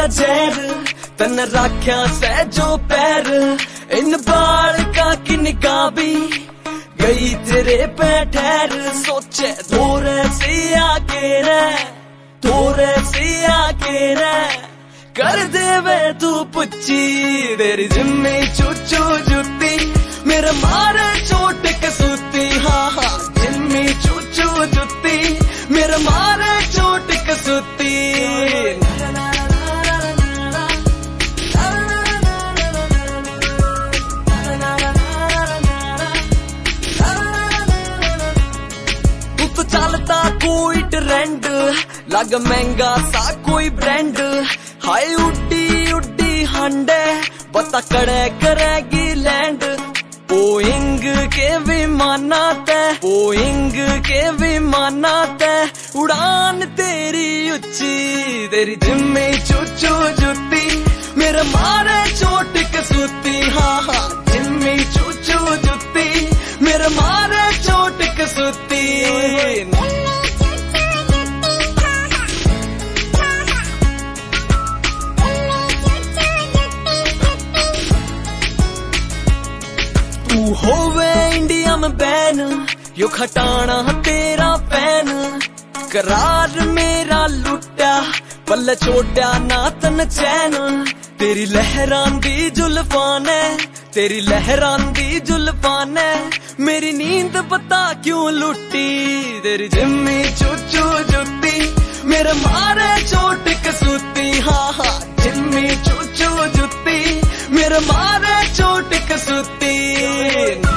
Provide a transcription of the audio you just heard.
जहर तन राख्या सह जो पैर इन बाल का की निगाह भी गई तेरे पे ठहर सोचे थोड़े से आके रह थोड़े से आके रह कर दे वे तू पुच्ची तेरी जिम्मे चूचू जुत्ती मेरे मारे चोट कसूती हाँ हाँ जिम्मी चूचू जुत्ती मेरे मारे चोट कसूती तू तो चलता कोई ट्रेंड लग महंगा सा कोई ब्रांड हाय उड्डी उड्डी हंडे बता कड़े करेगी लैंड बोइंग के विमाना तय बोइंग के विमाना तय उड़ान तेरी उच्ची तेरी जिम्मे चूचू जुत्ती मेरे मारे चोट कसूती हाँ हाँ जिम्मे चूचू जुत्ती मेरे मारे चोट कसूती तू होवे इंडिया में बैन यो खटाना तेरा पैन करार मेरा लुट्या पल्ले छोटा ना तन चैन तेरी लहरान दी जुल्फान है तेरी लहरान दी जुल्फान है मेरी नींद पता क्यों लुटी तेरी जिम्मी चूचू जुत्ती मेरे मारे चोट कसूती हाँ हाँ जिम्मी चूचू जुत्ती मेरे मारे चोट कसूती